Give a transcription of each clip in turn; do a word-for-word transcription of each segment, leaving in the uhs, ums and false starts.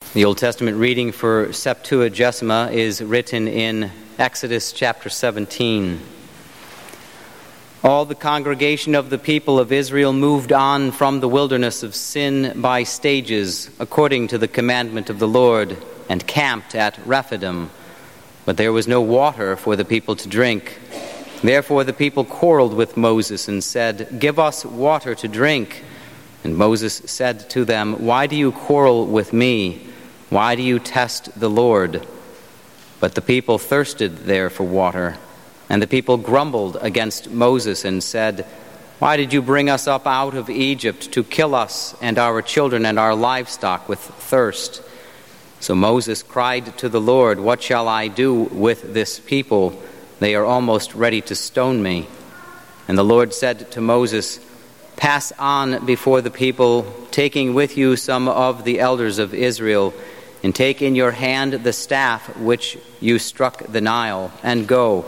The Old Testament reading for Septuagesima is written in Exodus chapter seventeen. All the congregation of the people of Israel moved on from the wilderness of Sin by stages, according to the commandment of the Lord, and camped at Rephidim. But there was no water for the people to drink. Therefore the people quarreled with Moses and said, "Give us water to drink." And Moses said to them, "Why do you quarrel with me? Why do you test the Lord?" But the people thirsted there for water. And the people grumbled against Moses and said, "Why did you bring us up out of Egypt to kill us and our children and our livestock with thirst?" So Moses cried to the Lord, "What shall I do with this people? They are almost ready to stone me." And the Lord said to Moses, "Pass on before the people, taking with you some of the elders of Israel, and take in your hand the staff which you struck the Nile, and go.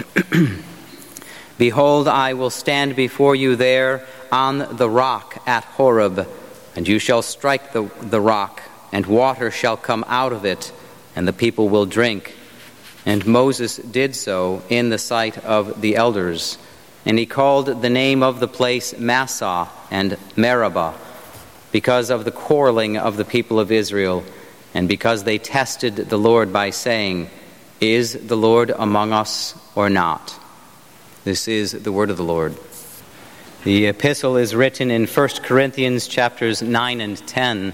Behold, I will stand before you there on the rock at Horeb, and you shall strike the, the rock, and water shall come out of it, and the people will drink." And Moses did so in the sight of the elders. And he called the name of the place Massah and Meribah, because of the quarreling of the people of Israel, and because they tested the Lord by saying, "Is the Lord among us or not?" This is the word of the Lord. The epistle is written in First Corinthians chapters nine and ten.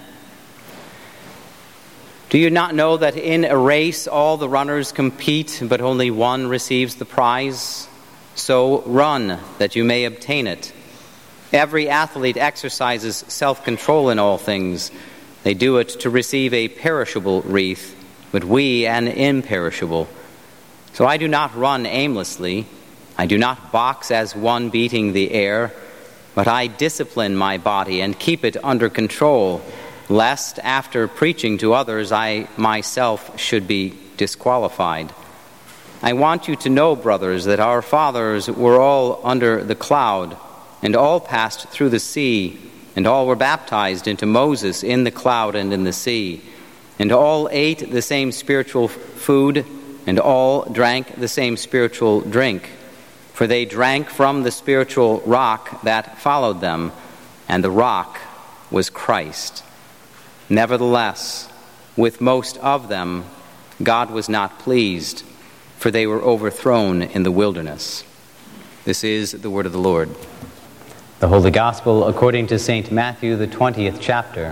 "Do you not know that in a race all the runners compete, but only one receives the prize? So run, that you may obtain it. Every athlete exercises self-control in all things. They do it to receive a perishable wreath, but we an imperishable. So I do not run aimlessly. I do not box as one beating the air, but I discipline my body and keep it under control, lest after preaching to others I myself should be disqualified. I want you to know, brothers, that our fathers were all under the cloud, and all passed through the sea, and all were baptized into Moses in the cloud and in the sea. And all ate the same spiritual food, and all drank the same spiritual drink. For they drank from the spiritual rock that followed them, and the rock was Christ. Nevertheless, with most of them God was not pleased, for they were overthrown in the wilderness." This is the word of the Lord. The Holy Gospel according to Saint Matthew, the twentieth chapter.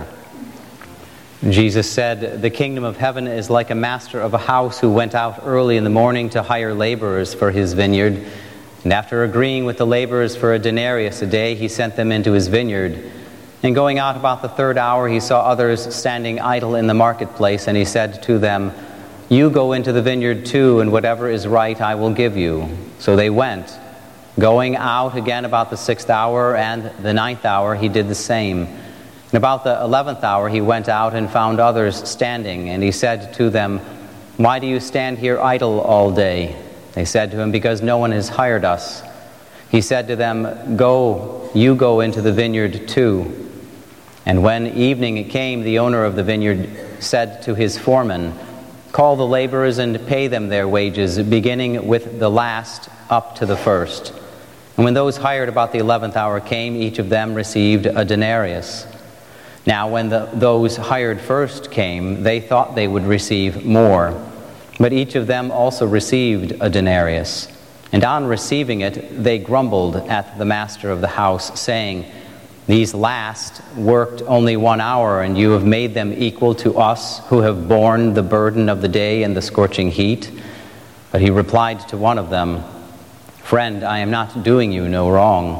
Jesus said, "The kingdom of heaven is like a master of a house who went out early in the morning to hire laborers for his vineyard. And after agreeing with the laborers for a denarius a day, he sent them into his vineyard. And going out about the third hour, he saw others standing idle in the marketplace, and he said to them, 'You go into the vineyard too, and whatever is right I will give you.' So they went. Going out again about the sixth hour and the ninth hour, he did the same. And about the eleventh hour he went out and found others standing, and he said to them, 'Why do you stand here idle all day?' They said to him, 'Because no one has hired us.' He said to them, 'Go, you go into the vineyard too.' And when evening came, the owner of the vineyard said to his foreman, 'Call the laborers and pay them their wages, beginning with the last up to the first.' And when those hired about the eleventh hour came, each of them received a denarius. Now when the, those hired first came, they thought they would receive more. But each of them also received a denarius. And on receiving it, they grumbled at the master of the house, saying, 'These last worked only one hour, and you have made them equal to us who have borne the burden of the day and the scorching heat.' But he replied to one of them, 'Friend, I am not doing you no wrong.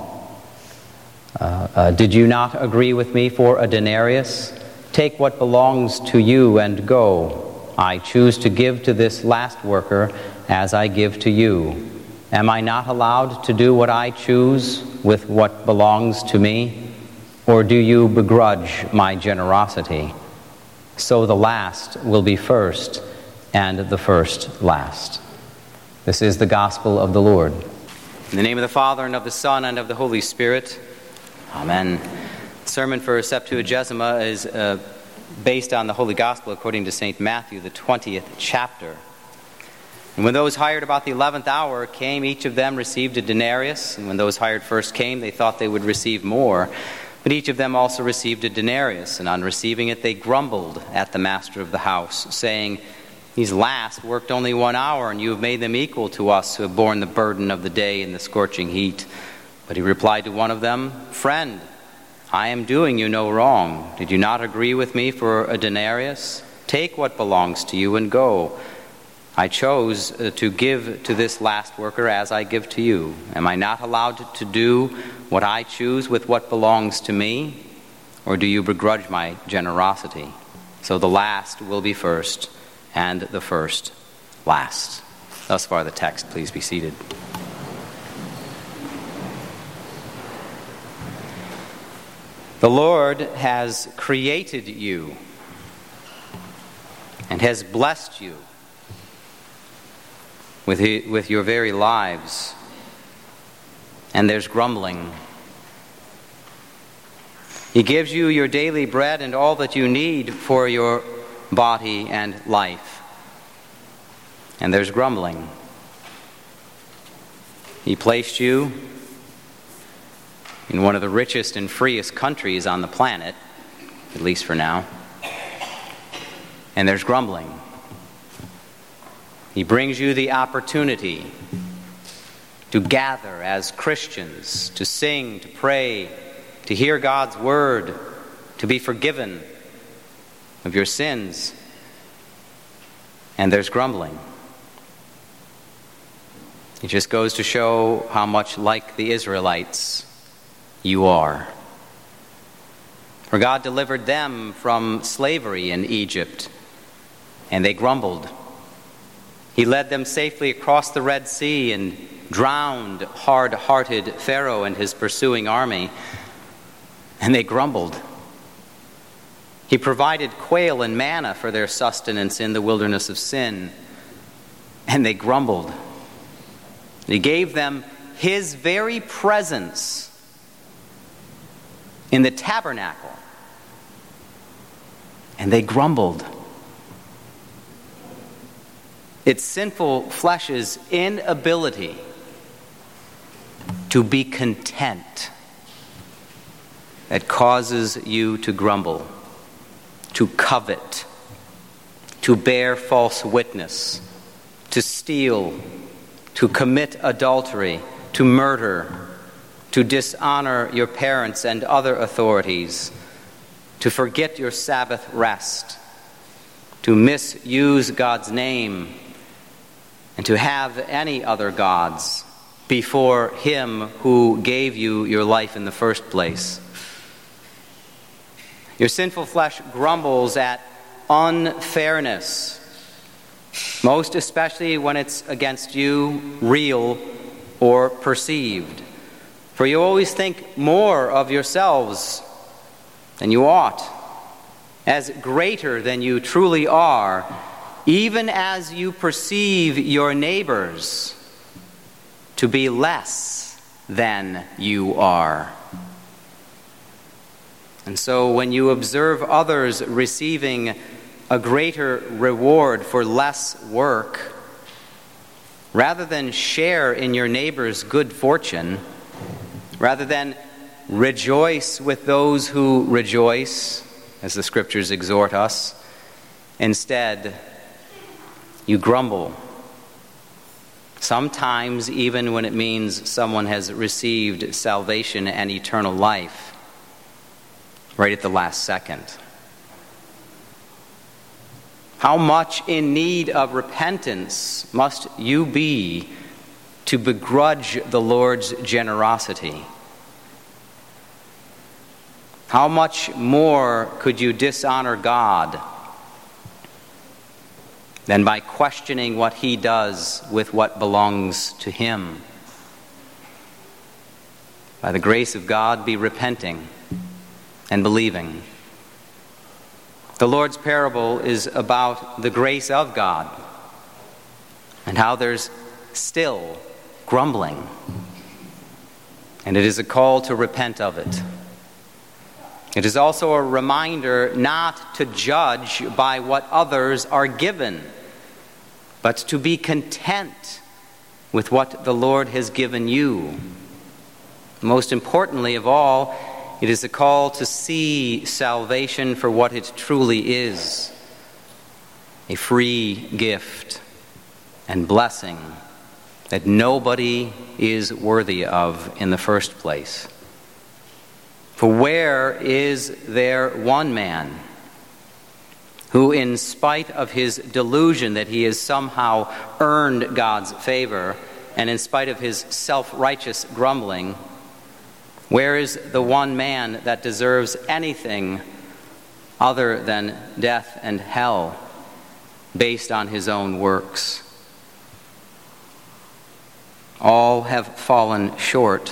Uh, uh, did you not agree with me for a denarius? Take what belongs to you and go. I choose to give to this last worker as I give to you. Am I not allowed to do what I choose with what belongs to me? Or do you begrudge my generosity? So the last will be first, and the first last.'" This is the gospel of the Lord. In the name of the Father, and of the Son, and of the Holy Spirit. Amen. The sermon for Septuagesima is uh, based on the Holy Gospel according to Saint Matthew, the twentieth chapter. And when those hired about the eleventh hour came, each of them received a denarius. And when those hired first came, they thought they would receive more. But each of them also received a denarius. And on receiving it, they grumbled at the master of the house, saying, "These last worked only one hour, and you have made them equal to us who have borne the burden of the day in the scorching heat." But he replied to one of them, "Friend, I am doing you no wrong. Did you not agree with me for a denarius? Take what belongs to you and go. I chose to give to this last worker as I give to you. Am I not allowed to do what I choose with what belongs to me? Or do you begrudge my generosity? So the last will be first, and the first last." Thus far the text. Please be seated. The Lord has created you and has blessed you with, he, with your very lives. And there's grumbling. He gives you your daily bread and all that you need for your body and life. And there's grumbling. He placed you in one of the richest and freest countries on the planet, at least for now. And there's grumbling. He brings you the opportunity to gather as Christians, to sing, to pray, to hear God's word, to be forgiven of your sins. And there's grumbling. It just goes to show how much like the Israelites you are. For God delivered them from slavery in Egypt, and they grumbled. He led them safely across the Red Sea and drowned hard-hearted Pharaoh and his pursuing army, and they grumbled. He provided quail and manna for their sustenance in the wilderness of sin, and they grumbled. He gave them his very presence in the tabernacle, and they grumbled. It's sinful flesh's inability to be content that causes you to grumble, to covet, to bear false witness, to steal, to commit adultery, to murder, to dishonor your parents and other authorities, to forget your Sabbath rest, to misuse God's name, and to have any other gods before Him who gave you your life in the first place. Your sinful flesh grumbles at unfairness, most especially when it's against you, real or perceived. For you always think more of yourselves than you ought, as greater than you truly are, even as you perceive your neighbors to be less than you are. And so when you observe others receiving a greater reward for less work, rather than share in your neighbor's good fortune, rather than rejoice with those who rejoice, as the Scriptures exhort us, instead, you grumble. Sometimes even when it means someone has received salvation and eternal life, right at the last second. How much in need of repentance must you be to begrudge the Lord's generosity? How much more could you dishonor God than by questioning what He does with what belongs to Him? By the grace of God, be repenting and believing. The Lord's parable is about the grace of God and how there's still grumbling. And it is a call to repent of it. It is also a reminder not to judge by what others are given, but to be content with what the Lord has given you. Most importantly of all, it is a call to see salvation for what it truly is, a free gift and blessing that nobody is worthy of in the first place. For where is there one man who, in spite of his delusion that he has somehow earned God's favor, and in spite of his self-righteous grumbling, where is the one man that deserves anything other than death and hell based on his own works? All have fallen short.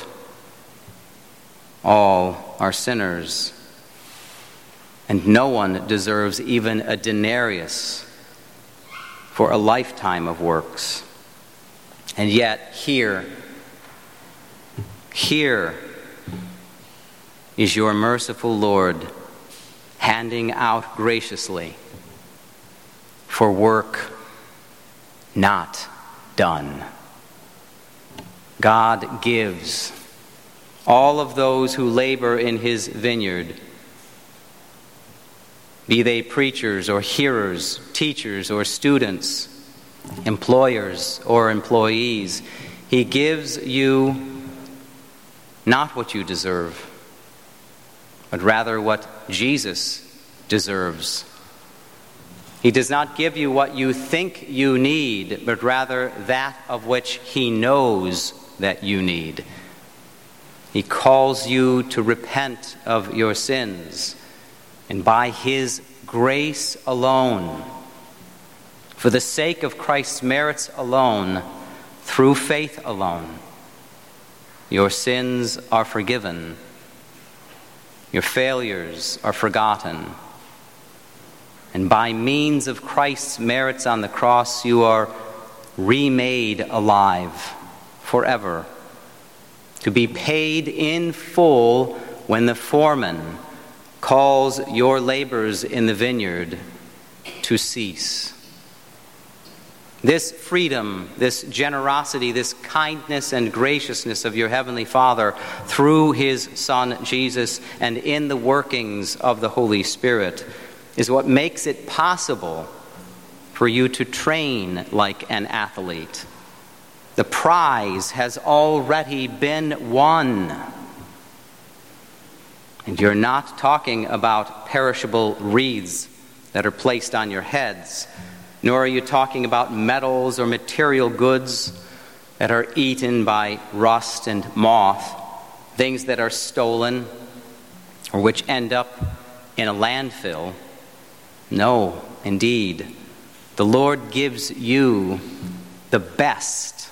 All are sinners. And no one deserves even a denarius for a lifetime of works. And yet, here, here is your merciful Lord handing out graciously for work not done. God gives all of those who labor in his vineyard, be they preachers or hearers, teachers or students, employers or employees, he gives you not what you deserve, but rather what Jesus deserves. He does not give you what you think you need, but rather that of which he knows that you need. He calls you to repent of your sins, and by his grace alone, for the sake of Christ's merits alone, through faith alone, your sins are forgiven, your failures are forgotten, and by means of Christ's merits on the cross, you are remade alive forever, to be paid in full when the foreman calls your labors in the vineyard to cease. This freedom, this generosity, this kindness and graciousness of your Heavenly Father through his Son Jesus and in the workings of the Holy Spirit is what makes it possible for you to train like an athlete. The prize has already been won. And you're not talking about perishable wreaths that are placed on your heads, nor are you talking about metals or material goods that are eaten by rust and moth, things that are stolen or which end up in a landfill. No, indeed, the Lord gives you the best.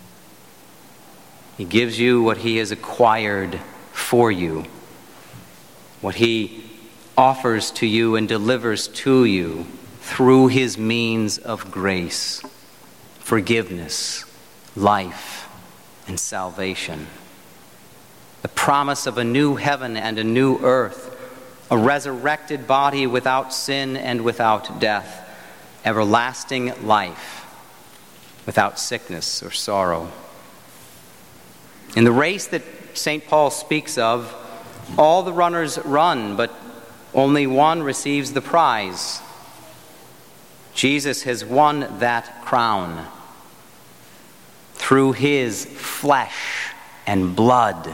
He gives you what he has acquired for you, what he offers to you and delivers to you through his means of grace, forgiveness, life, and salvation. The promise of a new heaven and a new earth, a resurrected body without sin and without death, everlasting life without sickness or sorrow. In the race that Saint Paul speaks of, all the runners run, but only one receives the prize. Jesus has won that crown through his flesh and blood.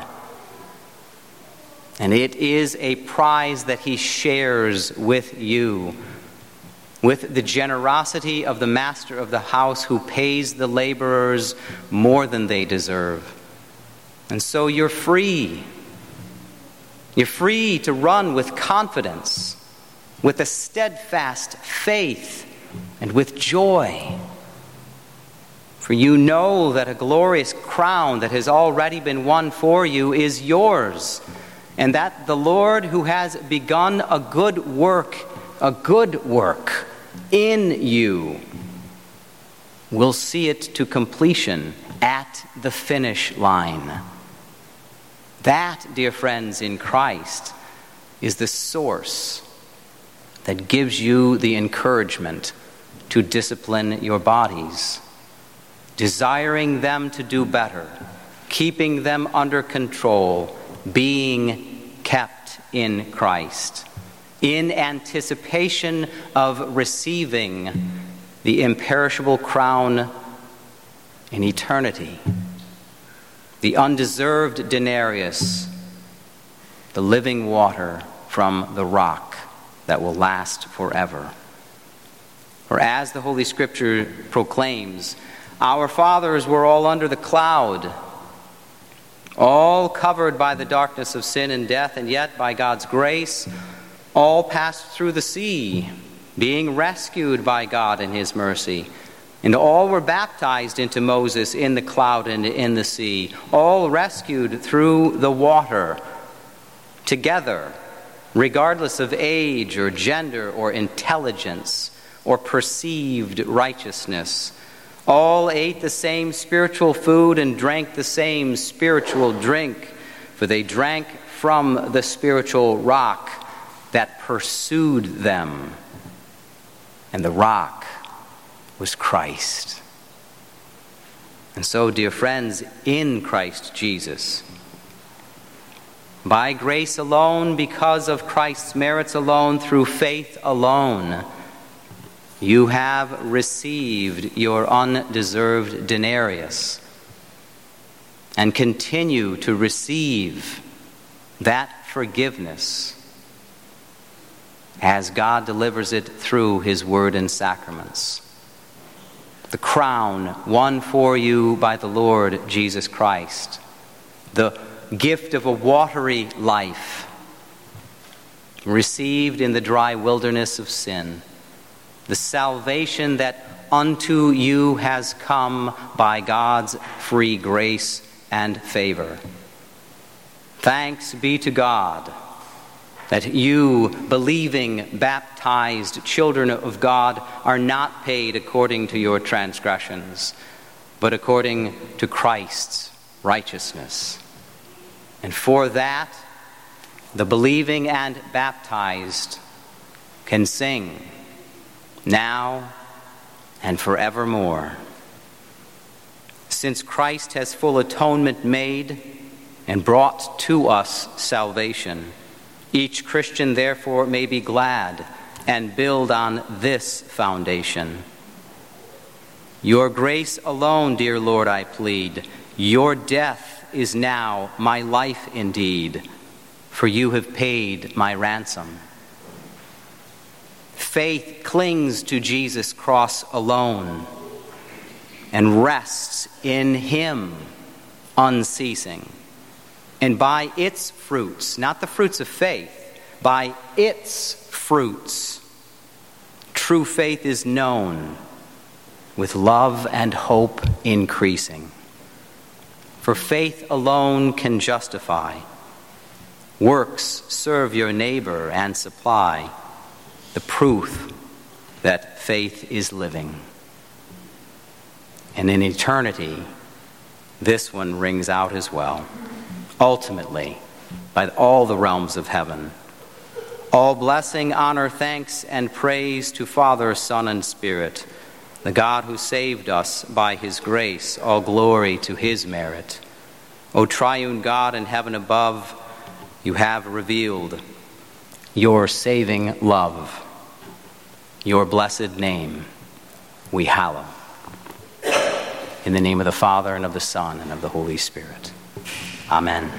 And it is a prize that he shares with you, with the generosity of the master of the house who pays the laborers more than they deserve. And so you're free. You're free to run with confidence, with a steadfast faith, and with joy. For you know that a glorious crown that has already been won for you is yours, and that the Lord who has begun a good work, a good work in you, will see it to completion at the finish line. That, dear friends in Christ, is the source that gives you the encouragement to discipline your bodies, desiring them to do better, keeping them under control, being kept in Christ, in anticipation of receiving the imperishable crown in eternity, the undeserved denarius, the living water from the rock that will last forever. For as the Holy Scripture proclaims, our fathers were all under the cloud, all covered by the darkness of sin and death, and yet by God's grace, all passed through the sea, being rescued by God in his mercy. And all were baptized into Moses in the cloud and in the sea, all rescued through the water, together, regardless of age or gender or intelligence or perceived righteousness. All ate the same spiritual food and drank the same spiritual drink, for they drank from the spiritual rock that pursued them. And the rock was Christ. And so, dear friends, in Christ Jesus, by grace alone, because of Christ's merits alone, through faith alone, you have received your undeserved denarius and continue to receive that forgiveness as God delivers it through his word and sacraments. The crown won for you by the Lord Jesus Christ, the gift of a watery life received in the dry wilderness of sin, the salvation that unto you has come by God's free grace and favor. Thanks be to God that you, believing, baptized children of God, are not paid according to your transgressions, but according to Christ's righteousness. And for that, the believing and baptized can sing now and forevermore. Since Christ has full atonement made and brought to us salvation, each Christian therefore may be glad and build on this foundation. Your grace alone, dear Lord, I plead. Your death is now my life indeed, for you have paid my ransom. Faith clings to Jesus' cross alone and rests in him unceasing. And by its fruits, not the fruits of faith, by its fruits, true faith is known, with love and hope increasing. For faith alone can justify. Works serve your neighbor and supply the proof that faith is living. And in eternity, this one rings out as well. Ultimately, by all the realms of heaven, all blessing, honor, thanks, and praise to Father, Son, and Spirit, the God who saved us by his grace, all glory to his merit. O triune God in heaven above, you have revealed your saving love. Your blessed name we hallow. In the name of the Father, and of the Son, and of the Holy Spirit. Amen.